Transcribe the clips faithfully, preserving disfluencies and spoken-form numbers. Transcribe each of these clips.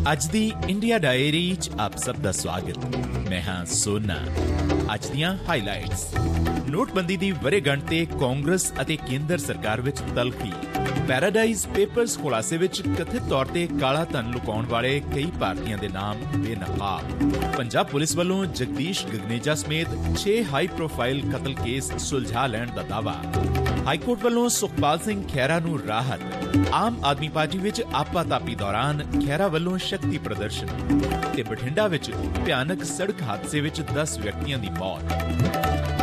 ਅੱਜ ਦੀ India diary 'ਚ ਆਪ ਸਭ ਦਾ ਸਵਾਗਤ। ਮੈਂ ਹਾਂ ਸੋਨਾ। ਅੱਜ ਦੀਆਂ ਹਾਈਲਾਈਟਸ। ਨੋਟਬੰਦੀ ਦੀ ਵਰ੍ਹੇਗੰਢ ਤੇ ਕਾਂਗਰਸ ਅਤੇ ਕੇਂਦਰ ਸਰਕਾਰ ਵਿੱਚ ਤਲਖੀ। ਪੈਰਾਡਾਈਜ਼ ਪੇਪਰਸ ਖੁਲਾਸੇ ਵਿੱਚ ਕਥਿਤ ਤੌਰ ਤੇ ਕਾਲਾ ਧਨ ਲੁਕਾਉਣ ਵਾਲੇ ਕਈ ਭਾਰਤੀਆਂ ਦੇ ਨਾਮ ਬੇਨਕਾਬ। ਪੰਜਾਬ ਪੁਲਿਸ ਵੱਲੋਂ ਜਗਦੀਸ਼ ਗਗਨੇਜਾ ਸਮੇਤ ਛੇ ਹਾਈ ਪ੍ਰੋਫਾਈਲ ਕਤਲ ਕੇਸ ਸੁਲਝਾ ਲੈਣ ਦਾ ਦਾਅਵਾ। ਹਾਈਕੋਰਟ ਵੱਲੋਂ ਸੁਖਪਾਲ ਸਿੰਘ ਖਹਿਰਾ ਨੂੰ ਰਾਹਤ। ਆਮ ਆਦਮੀ ਪਾਰਟੀ ਵਿੱਚ ਆਪਾ-ਤਾਪੀ ਦੌਰਾਨ ਖਹਿਰਾ ਵੱਲੋਂ ਸ਼ਕਤੀ ਪ੍ਰਦਰਸ਼ਨ। ਤੇ ਬਠਿੰਡਾ ਵਿੱਚ ਭਿਆਨਕ ਸੜਕ ਹਾਦਸੇ ਵਿੱਚ ਦਸ ਵਿਅਕਤੀਆਂ ਦੀ ਮੌਤ।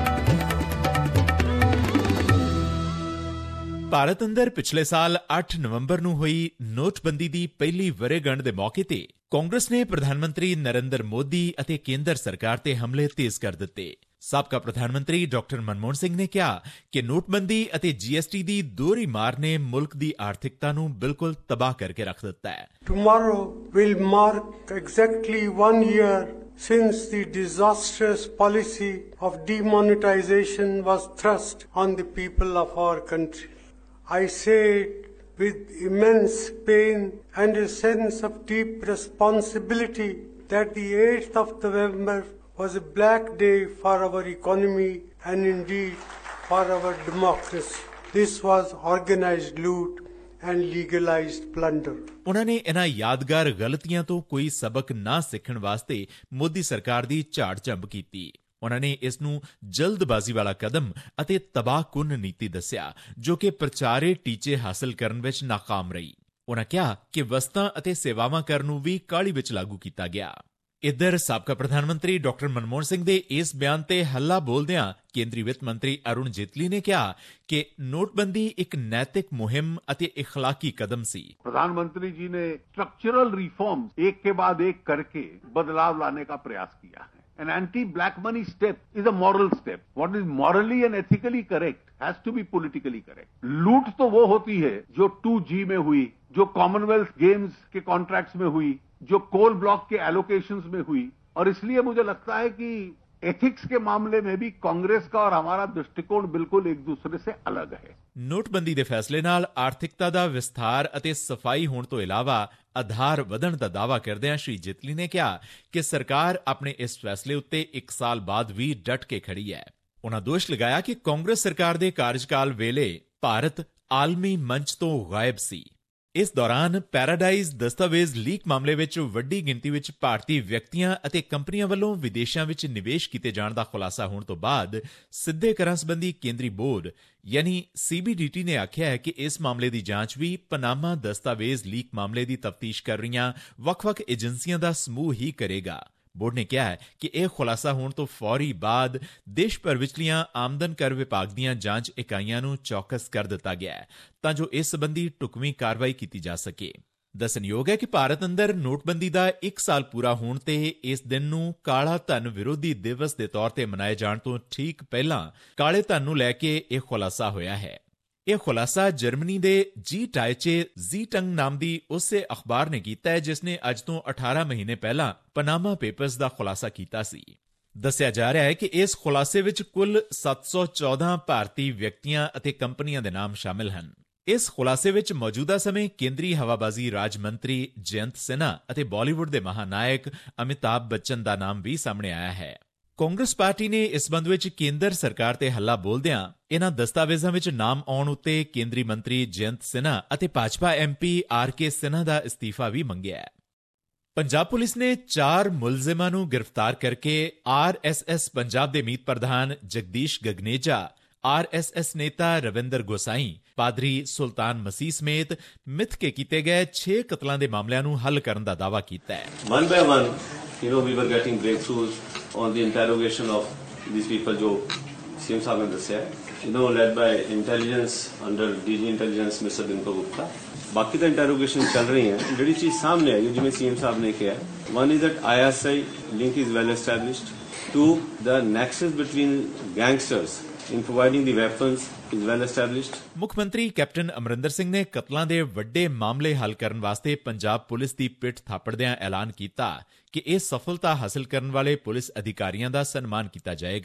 ਭਾਰਤ ਅੰਦਰ ਪਿਛਲੇ ਸਾਲ ਅੱਠ ਨਵੰਬਰ ਨੂੰ ਹੋਈ ਨੋਟਬੰਦੀ ਦੀ ਪਹਿਲੀ ਵਰ੍ਹੇਗੰਢ ਦੇ ਮੌਕੇ ਤੇ ਕਾਂਗਰਸ ਨੇ ਪ੍ਰਧਾਨ ਮੰਤਰੀ ਨਰਿੰਦਰ ਮੋਦੀ ਅਤੇ ਕੇਂਦਰ ਸਰਕਾਰ ਤੇ ਹਮਲੇ ਤੇਜ਼ ਕਰ ਦਿੱਤੇ। ਸਾਬਕਾ ਪ੍ਰਧਾਨ ਮੰਤਰੀ ਡਾਕਟਰ ਮਨਮੋਹਨ ਸਿੰਘ ਨੇ ਕਿਹਾ ਕਿ ਨੋਟਬੰਦੀ ਅਤੇ ਜੀਐਸਟੀ ਦੀ ਦੋਹਰੀ ਮਾਰ ਨੇ ਮੁਲਕ ਦੀ ਆਰਥਿਕਤਾ ਨੂੰ ਬਿਲਕੁਲ ਤਬਾਹ ਕਰਕੇ ਰੱਖ ਦਿੱਤਾ ਹੈ। Tomorrow will mark exactly one year since the disastrous policy of demonetization was thrust on the people of our country. I say it with immense pain and a sense of deep responsibility that the eighth of November was a black day for our economy and indeed for our democracy. This was organized loot and legalized plunder. ਉਨ੍ਹਾਂ ਨੇ ਇਹਨਾਂ ਯਾਦਗਾਰ ਗਲਤੀਆਂ ਤੋਂ ਕੋਈ ਸਬਕ ਨਾ ਸਿੱਖਣ ਵਾਸਤੇ ਮੋਦੀ ਸਰਕਾਰ ਦੀ ਝਾੜ ਝੰਬ ਕੀਤੀ। ਉਨ੍ਹਾਂ ਨੇ ਇਸ ਨੂੰ ਜਲਦਬਾਜ਼ੀ ਵਾਲਾ ਕਦਮ ਅਤੇ ਤਬਾਹਕੁੰਨ ਨੀਤੀ ਦੱਸਿਆ, ਜੋ ਕਿ ਪ੍ਰਚਾਰੇ ਟੀਚੇ ਹਾਸਲ ਕਰਨ ਵਿੱਚ ਨਾਕਾਮ ਰਹੀ। ਉਨ੍ਹਾਂ ਕਿਹਾ ਕਿ ਵਸਤਾਂ ਅਤੇ ਸੇਵਾਵਾਂ ਕਰ ਨੂੰ ਵੀ ਕਾਹਲੀ ਵਿੱਚ ਲਾਗੂ ਕੀਤਾ ਗਿਆ। ਇੱਧਰ ਸਾਬਕਾ ਪ੍ਰਧਾਨ ਮੰਤਰੀ ਡਾਕਟਰ ਮਨਮੋਹਨ ਸਿੰਘ ਦੇ ਇਸ ਬਿਆਨ ਤੇ ਹੱਲਾ ਬੋਲਦਿਆਂ ਕੇਂਦਰੀ ਵਿੱਤ ਮੰਤਰੀ ਅਰੁਣ ਜੇਤਲੀ ਨੇ ਕਿਹਾ ਕਿ ਨੋਟਬੰਦੀ ਇੱਕ ਨੈਤਿਕ ਮੁਹਿੰਮ ਅਤੇ ਇਖਲਾਕੀ ਕਦਮ ਸੀ। प्रधानमंत्री जी ने स्ट्रक्चरल रिफॉर्म्स एक के बाद एक करके बदलाव लाने का प्रयास किया है। An anti-black money step is a moral step. What is morally and ethically correct has to be politically correct. लूट तो वो होती है जो टू जी में हुई, जो कॉमनवेल्थ गेम्स के कॉन्ट्रैक्ट्स में हुई, जो कोल ब्लॉक के एलोकेशंस में हुई। और इसलिए मुझे लगता है कि एथिक्स के मामले में भी कांग्रेस का और हमारा दृष्टिकोण बिल्कुल एक दूसरे से अलग है। ਨੋਟਬੰਦੀ ਦੇ ਫੈਸਲੇ ਨਾਲ ਆਰਥਿਕਤਾ ਦਾ ਵਿਸਥਾਰ ਅਤੇ ਸਫਾਈ ਹੋਣ ਤੋਂ ਇਲਾਵਾ ਆਧਾਰ ਵਧਣ ਦਾ ਦਾਅਵਾ ਕਰਦਿਆਂ ਸ਼੍ਰੀ ਜੇਤਲੀ ਨੇ ਕਿਹਾ ਕਿ ਸਰਕਾਰ ਆਪਣੇ ਇਸ ਫੈਸਲੇ ਉੱਤੇ ਇੱਕ ਸਾਲ ਬਾਅਦ ਵੀ ਡਟ ਕੇ ਖੜੀ ਹੈ। ਉਨ੍ਹਾਂ ਦੋਸ਼ ਲਗਾਇਆ ਕਿ ਕਾਂਗਰਸ ਸਰਕਾਰ ਦੇ ਕਾਰਜਕਾਲ ਵੇਲੇ ਭਾਰਤ ਆਲਮੀ ਮੰਚ ਤੋਂ ਗਾਇਬ ਸੀ। ਇਸ ਦੌਰਾਨ ਪੈਰਾਡਾਈਜ਼ ਦਸਤਾਵੇਜ਼ ਲੀਕ ਮਾਮਲੇ ਵਿੱਚ ਵੱਡੀ ਗਿਣਤੀ ਵਿੱਚ ਭਾਰਤੀ ਵਿਅਕਤੀਆਂ ਅਤੇ ਕੰਪਨੀਆਂ ਵੱਲੋਂ ਵਿਦੇਸ਼ਾਂ ਵਿੱਚ ਨਿਵੇਸ਼ ਕੀਤੇ ਜਾਣ ਦਾ ਖੁਲਾਸਾ ਹੋਣ ਤੋਂ ਬਾਅਦ ਸਿੱਧੇ ਕਰਾਂ ਸੰਬੰਧੀ ਕੇਂਦਰੀ ਬੋਰਡ ਯਾਨੀ ਸੀਬੀਡੀਟੀ ਨੇ ਆਖਿਆ ਹੈ ਕਿ ਇਸ ਮਾਮਲੇ ਦੀ ਜਾਂਚ ਵੀ ਪਨਾਮਾ ਦਸਤਾਵੇਜ਼ ਲੀਕ ਮਾਮਲੇ ਦੀ ਤਫਤੀਸ਼ ਕਰ ਰਹੀਆਂ ਵੱਖ-ਵੱਖ ਏਜੰਸੀਆਂ ਦਾ ਸਮੂਹ ਹੀ ਕਰੇਗਾ। ਬੋਰਡ ਨੇ ਕਿਹਾ ਹੈ ਕਿ ਇਹ ਖੁਲਾਸਾ ਹੋਣ ਤੋਂ ਫੌਰੀ ਬਾਅਦ ਦੇਸ਼ ਭਰ ਵਿਚਲੀਆਂ ਆਮਦਨ ਕਰ ਵਿਭਾਗ ਦੀਆਂ ਜਾਂਚ ਇਕਾਈਆਂ ਨੂੰ ਚੌਕਸ ਕਰ ਦਿੱਤਾ ਗਿਆ ਹੈ ਤਾਂ ਜੋ ਇਸ ਸੰਬੰਧੀ ਢੁਕਵੀਂ ਕਾਰਵਾਈ ਕੀਤੀ ਜਾ ਸਕੇ। ਦੱਸਣਯੋਗ ਹੈ ਕਿ ਭਾਰਤ ਅੰਦਰ ਨੋਟਬੰਦੀ ਦਾ ਇੱਕ ਸਾਲ ਪੂਰਾ ਹੋਣ ਤੇ ਇਸ ਦਿਨ ਨੂੰ ਕਾਲਾ ਧਨ ਵਿਰੋਧੀ ਦਿਵਸ ਦੇ ਤੌਰ ਤੇ ਮਨਾਏ ਜਾਣ ਤੋਂ ਠੀਕ ਪਹਿਲਾਂ ਕਾਲੇ ਧਨ ਨੂੰ ਲੈ ਕੇ ਇਹ ਖੁਲਾਸਾ ਹੋਇਆ ਹੈ। ਇਹ ਖੁਲਾਸਾ ਜਰਮਨੀ ਦੇ ਜੀ ਟਾਈਚੇ ਜ਼ੀਟੰਗ ਨਾਮ ਦੀ ਉਸੇ ਅਖਬਾਰ ਨੇ ਕੀਤਾ ਹੈ ਜਿਸ ਨੇ ਅੱਜ ਤੋਂ ਅਠਾਰਾਂ ਮਹੀਨੇ ਪਹਿਲਾਂ ਪਨਾਮਾ ਪੇਪਰਸ ਦਾ ਖੁਲਾਸਾ ਕੀਤਾ ਸੀ। ਦੱਸਿਆ ਜਾ ਰਿਹਾ ਹੈ ਕਿ ਇਸ ਖੁਲਾਸੇ ਵਿੱਚ ਕੁੱਲ ਸੱਤ ਸੌ ਚੌਦਾਂ ਭਾਰਤੀ ਵਿਅਕਤੀਆਂ ਅਤੇ ਕੰਪਨੀਆਂ ਦੇ ਨਾਮ ਸ਼ਾਮਿਲ ਹਨ। ਇਸ ਖੁਲਾਸੇ ਵਿੱਚ ਮੌਜੂਦਾ ਸਮੇਂ ਕੇਂਦਰੀ ਹਵਾਬਾਜ਼ੀ ਰਾਜ ਮੰਤਰੀ ਜਯੰਤ ਸਿਨਹਾ ਅਤੇ ਬਾਲੀਵੁੱਡ ਦੇ ਮਹਾਨਾਇਕ ਅਮਿਤਾਭ ਬੱਚਨ ਦਾ ਨਾਮ ਵੀ ਸਾਹਮਣੇ ਆਇਆ ਹੈ। ਕਾਂਗਰਸ ਪਾਰਟੀ ਨੇ ਇਸ ਸੰਬੰਧ ਵਿੱਚ ਕੇਂਦਰ ਸਰਕਾਰ ਤੇ ਹੱਲਾ ਬੋਲਦਿਆਂ ਇਨ੍ਹਾਂ ਦਸਤਾਵੇਜ਼ਾਂ ਵਿੱਚ ਨਾਮ ਆਉਣ ਉੱਤੇ ਕੇਂਦਰੀ ਮੰਤਰੀ ਜਯੰਤ ਸਿਨਹਾ ਅਤੇ Bhajpa MP R K Sinha ਦਾ ਅਸਤੀਫਾ ਵੀ ਮੰਗਿਆ ਹੈ। ਪੰਜਾਬ ਪੁਲਿਸ ਨੇ ਚਾਰ ਮੁਲਜ਼ਮਾਂ ਨੂੰ ਗ੍ਰਿਫਤਾਰ ਕਰਕੇ ਆਰ ਐਸ ਐਸ ਪੰਜਾਬ ਦੇ ਮੀਤ ਪ੍ਰਧਾਨ Jagdish Gagneja, R S S ਨੇਤਾ ਰਵਿੰਦਰ ਗੋਸਾਈ, ਪਾਦਰੀ ਸੁਲਤਾਨ ਮਸੀਹ ਸਮੇਤ ਮਿੱਥ ਕੇ ਕੀਤੇ ਗਏ ਛੇ ਕਤਲਾਂ ਦੇ ਮਾਮਲਿਆਂ ਨੂੰ ਹੱਲ ਕਰਨ ਦਾ ਦਾਅਵਾ ਕੀਤਾ ਹੈ। One by one, you know, we were getting breakthroughs on the interrogation of these people जो सीएम साहब ने दस्या है, you know, led by intelligence under D G intelligence mister Dinkar Gupta. बाकी तो इंटेरोगेशन चल रही हैं। ਜਿਹੜੀ ਚੀਜ਼ ਸਾਹਮਣੇ ਆਈ ਜਿਵੇਂ ਸੀਐਮ ਸਾਹਿਬ ਨੇ ਕਿਹਾ, one is that I S I link is well established, two the nexus between gangsters in providing the weapons is well established। ਮੁੱਖ ਮੰਤਰੀ ਕੈਪਟਨ ਅਮਰਿੰਦਰ ਸਿੰਘ ਨੇ ਕਤਲਾਂ ਦੇ ਵੱਡੇ ਮਾਮਲੇ ਹੱਲ ਕਰਨ ਵਾਸਤੇ ਪੰਜਾਬ ਪੁਲਿਸ ਦੀ ਪਿੱਠ ਥਾਪੜਦਿਆਂ ਐਲਾਨ ਕੀਤਾ ਕਿ ਇਹ ਸਫਲਤਾ ਹਾਸਲ ਕਰਨ ਵਾਲੇ ਪੁਲਿਸ ਅਧਿਕਾਰੀਆਂ ਦਾ ਸਨਮਾਨ ਕੀਤਾ ਜਾਏਗਾ।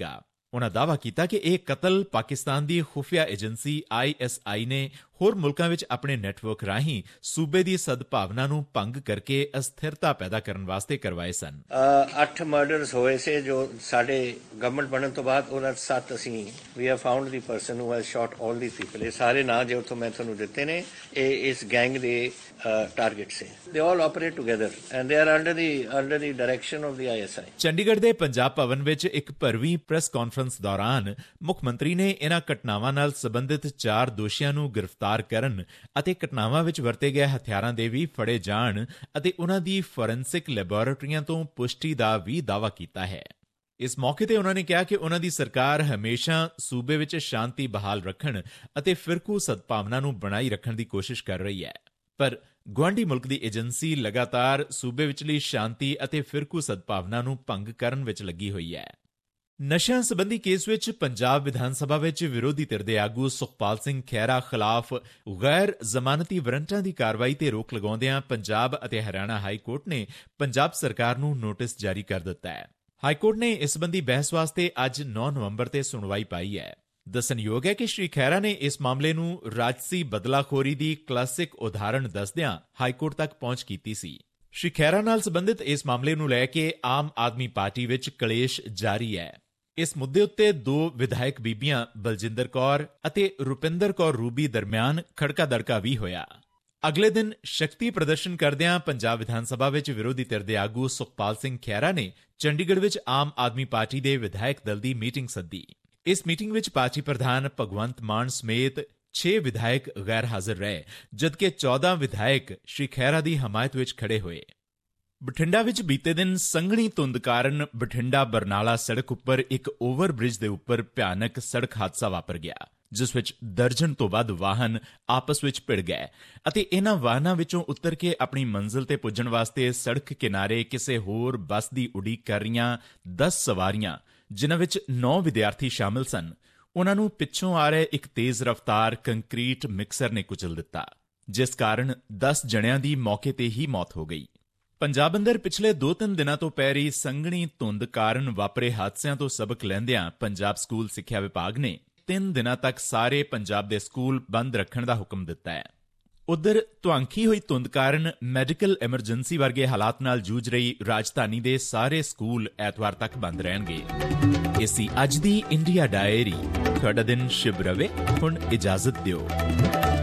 ਉਨ੍ਹਾਂ ਦਾਅਵਾ ਕੀਤਾ ਕਿ ਇਹ ਕਤਲ ਪਾਕਿਸਤਾਨ ਦੀ ਖੁਫੀਆ ਏਜੰਸੀ ਆਈ ਐਸ ਆਈ ਨੇ ਹੋਰ ਮੁਲਕਾਂ ਵਿੱਚ ਆਪਣੇ ਨੈਟਵਰਕ ਰਾਹੀਂ ਸੂਬੇ ਦੀ ਸਦਭਾਵਨਾ ਨੂੰ ਭੰਗ ਕਰਕੇ ਅਸਥਿਰਤਾ ਪੈਦਾ ਕਰਨ ਵਾਸਤੇ ਕਰਵਾਏ ਸਨ। ਅੱਠ ਮਰਡਰਸ ਹੋਏ ਸੇ ਜੋ ਸਾਡੇ ਗਵਰਨਮੈਂਟ ਬਣਨ ਤੋਂ ਬਾਅਦ ਉਹਨਾਂ ਸੱਤ ਅਸੀਂ we have found the person who has shot all the people. ਇਹ ਸਾਰੇ ਨਾਂ ਜੋ ਉੱਥੋਂ ਮੈਂ ਤੁਹਾਨੂੰ ਦਿੱਤੇ ਨੇ ਇਹ ਇਸ ਗੈਂਗ ਦੇ ਟਾਰਗੇਟ ਸੇ। They all operate together and they are under the under the direction of the I S I. Chandigarh ਦੇ ਪੰਜਾਬ ਭਵਨ ਵਿੱਚ ਇੱਕ ਭਰਵੀਂ ਪ੍ਰੈਸ ਕਾਨਫਰੰਸ ਦੌਰਾਨ ਮੁੱਖ ਮੰਤਰੀ ਨੇ ਇਹਨਾਂ ਘਟਨਾਵਾਂ ਨਾਲ ਸੰਬੰਧਿਤ ਚਾਰ ਦੋਸ਼ੀਆਂ ਨੂੰ ਗ੍ਰਿਫਤਾਰ ਕਰਨ ਅਤੇ ਘਟਨਾਵਾਂ ਵਿੱਚ ਵਰਤੇ ਗਏ ਹਥਿਆਰਾਂ ਦੇ ਵੀ ਫੜੇ ਜਾਣ ਅਤੇ ਉਨ੍ਹਾਂ ਦੀ ਫੋਰੈਂਸਿਕ ਲੈਬੋਰੇਟਰੀਆਂ ਤੋਂ ਪੁਸ਼ਟੀ ਦਾ ਵੀ ਦਾਅਵਾ ਕੀਤਾ ਹੈ। ਇਸ ਮੌਕੇ ਤੇ ਉਨ੍ਹਾਂ ਨੇ ਕਿਹਾ ਕਿ ਉਨ੍ਹਾਂ ਦੀ ਸਰਕਾਰ ਹਮੇਸ਼ਾ ਸੂਬੇ ਵਿੱਚ ਸ਼ਾਂਤੀ ਬਹਾਲ ਰੱਖਣ ਅਤੇ ਫਿਰਕੂ ਸਦਭਾਵਨਾ ਨੂੰ ਬਣਾਈ ਰੱਖਣ ਦੀ ਕੋਸ਼ਿਸ਼ ਕਰ ਰਹੀ ਹੈ, ਪਰ ਗੁਆਂਢੀ ਮੁਲਕ ਦੀ ਏਜੰਸੀ ਲਗਾਤਾਰ ਸੂਬੇ ਵਿਚਲੀ ਸ਼ਾਂਤੀ ਅਤੇ ਫਿਰਕੂ ਸਦਭਾਵਨਾ ਨੂੰ ਭੰਗ ਕਰਨ ਵਿੱਚ ਲੱਗੀ ਹੋਈ ਹੈ। ਨਸ਼ਿਆਂ ਸੰਬੰਧੀ ਕੇਸ ਵਿੱਚ ਪੰਜਾਬ ਵਿਧਾਨ ਸਭਾ ਵਿੱਚ ਵਿਰੋਧੀ ਧਿਰ ਦੇ ਆਗੂ ਸੁਖਪਾਲ ਸਿੰਘ ਖਹਿਰਾ ਖਿਲਾਫ ਗੈਰ ਜ਼ਮਾਨਤੀ ਵਾਰੰਟਾਂ ਦੀ ਕਾਰਵਾਈ ਤੇ ਰੋਕ ਲਗਾਉਂਦਿਆਂ ਪੰਜਾਬ ਅਤੇ ਹਰਿਆਣਾ ਹਾਈ ਕੋਰਟ ਨੇ ਪੰਜਾਬ ਸਰਕਾਰ ਨੂੰ ਨੋਟਿਸ ਜਾਰੀ ਕਰ ਦਿੱਤਾ ਹੈ। ਹਾਈ ਕੋਰਟ ਨੇ ਇਸ ਸੰਬੰਧੀ ਬਹਿਸ ਵਾਸਤੇ ਅੱਜ ਨੌਂ ਨਵੰਬਰ ਤੇ ਸੁਣਵਾਈ ਪਾਈ ਹੈ। ਦੱਸਣਯੋਗ ਹੈ ਕਿ ਸ਼੍ਰੀ ਖਹਿਰਾ ਨੇ ਇਸ ਮਾਮਲੇ ਨੂੰ ਰਾਜਸੀ ਬਦਲਾਖੋਰੀ ਦੀ ਕਲਾਸਿਕ ਉਦਾਹਰਣ ਦੱਸਦਿਆਂ ਹਾਈ ਕੋਰਟ ਤੱਕ ਪਹੁੰਚ ਕੀਤੀ ਸੀ। ਸ਼੍ਰੀ ਖਹਿਰਾ ਨਾਲ ਸੰਬੰਧਿਤ ਇਸ ਮਾਮਲੇ ਨੂੰ ਲੈ ਕੇ ਆਮ ਆਦਮੀ ਪਾਰਟੀ ਵਿੱਚ ਕਲੇਸ਼ ਜਾਰੀ ਹੈ। ਇਸ ਮੁੱਦੇ ਉੱਤੇ ਦੋ ਵਿਧਾਇਕ ਬੀਬੀਆਂ ਬਲਜਿੰਦਰ ਕੌਰ ਅਤੇ ਰੁਪਿੰਦਰ ਕੌਰ ਰੂਬੀ ਦਰਮਿਆਨ ਖੜਕਾ ਦੜਕਾ ਵੀ ਹੋਇਆ। ਅਗਲੇ ਦਿਨ ਸ਼ਕਤੀ ਪ੍ਰਦਰਸ਼ਨ ਕਰਦਿਆਂ ਪੰਜਾਬ ਵਿਧਾਨ ਸਭਾ ਵਿੱਚ ਵਿਰੋਧੀ ਧਿਰ ਦੇ ਆਗੂ ਸੁਖਪਾਲ ਸਿੰਘ ਖਹਿਰਾ ਨੇ ਚੰਡੀਗੜ੍ਹ ਵਿੱਚ ਆਮ ਆਦਮੀ ਪਾਰਟੀ ਦੇ ਵਿਧਾਇਕ ਦਲ ਦੀ ਮੀਟਿੰਗ ਸੱਦੀ। ਇਸ ਮੀਟਿੰਗ ਵਿੱਚ ਪਾਰਟੀ ਪ੍ਰਧਾਨ ਭਗਵੰਤ ਮਾਨ ਸਮੇਤ ਛੇ ਵਿਧਾਇਕ ਗੈਰ ਹਾਜ਼ਰ ਰਹੇ, ਜਦਕਿ ਚੌਦਾਂ ਵਿਧਾਇਕ ਸ਼੍ਰੀ ਖਹਿਰਾ ਦੀ ਹਮਾਇਤ ਵਿੱਚ ਖੜੇ ਹੋਏ। ਬਠਿੰਡਾ ਵਿੱਚ ਬੀਤੇ ਦਿਨ ਸੰਘਣੀ ਧੁੰਦ ਕਾਰਨ ਬਠਿੰਡਾ ਬਰਨਾਲਾ ਸੜਕ ਉੱਪਰ ਇੱਕ ਓਵਰ ਬ੍ਰਿਜ ਦੇ ਉੱਪਰ ਭਿਆਨਕ ਸੜਕ ਹਾਦਸਾ ਵਾਪਰ ਗਿਆ, ਜਿਸ ਵਿੱਚ ਦਰਜਨ ਤੋਂ ਵੱਧ ਵਾਹਨ ਆਪਸ ਵਿੱਚ ਭਿੜ ਗਏ ਅਤੇ ਇਹਨਾਂ ਵਾਹਨਾਂ ਵਿੱਚੋਂ ਉਤਰ ਕੇ ਆਪਣੀ ਮੰਜ਼ਿਲ ਤੇ ਪੁੱਜਣ ਵਾਸਤੇ ਸੜਕ ਕਿਨਾਰੇ ਕਿਸੇ ਹੋਰ ਬੱਸ ਦੀ ਉਡੀਕ ਕਰ ਰਹੀਆਂ ਦਸ ਸਵਾਰੀਆਂ, ਜਿਨ੍ਹਾਂ ਵਿੱਚ ਨੌ ਵਿਦਿਆਰਥੀ ਸ਼ਾਮਿਲ ਸਨ, ਉਨ੍ਹਾਂ ਨੂੰ ਪਿੱਛੋਂ ਆ ਰਹੇ ਇੱਕ ਤੇਜ਼ ਰਫ਼ਤਾਰ ਕੰਕਰੀਟ ਮਿਕਸਰ ਨੇ ਕੁਚਲ ਦਿੱਤਾ, ਜਿਸ ਕਾਰਨ ਦਸ ਜਣਿਆਂ ਦੀ ਮੌਕੇ ਤੇ ਹੀ ਮੌਤ ਹੋ ਗਈ। ਪੰਜਾਬ ਅੰਦਰ ਪਿਛਲੇ ਦੋ ਤਿੰਨ ਦਿਨਾਂ ਤੋਂ ਪੈ ਰਹੀ ਸੰਘਣੀ ਧੁੰਦ ਕਾਰਨ ਵਾਪਰੇ ਹਾਦਸਿਆਂ ਤੋਂ ਸਬਕ ਲੈਂਦਿਆਂ ਪੰਜਾਬ ਸਕੂਲ ਸਿੱਖਿਆ ਵਿਭਾਗ ਨੇ ਤਿੰਨ ਦਿਨਾਂ ਤੱਕ ਸਾਰੇ ਪੰਜਾਬ ਦੇ ਸਕੂਲ ਬੰਦ ਰੱਖਣ ਦਾ ਹੁਕਮ ਦਿੱਤਾ ਹੈ। ਉਧਰ ਧੁਆਂਖੀ ਹੋਈ ਧੁੰਦ ਕਾਰਨ ਮੈਡੀਕਲ ਐਮਰਜੈਂਸੀ ਵਰਗੇ ਹਾਲਾਤ ਨਾਲ ਜੂਝ ਰਹੀ ਰਾਜਧਾਨੀ ਦੇ ਸਾਰੇ ਸਕੂਲ ਐਤਵਾਰ ਤੱਕ ਬੰਦ ਰਹਿਣਗੇ। ਇਹ ਸੀ ਅੱਜ ਦੀ ਇੰਡੀਆ ਡਾਇਰੀ। ਤੁਹਾਡਾ ਦਿਨ ਸ਼ੁਭ ਰਵੇ। ਹੁਣ ਇਜਾਜ਼ਤ ਦਿਓ।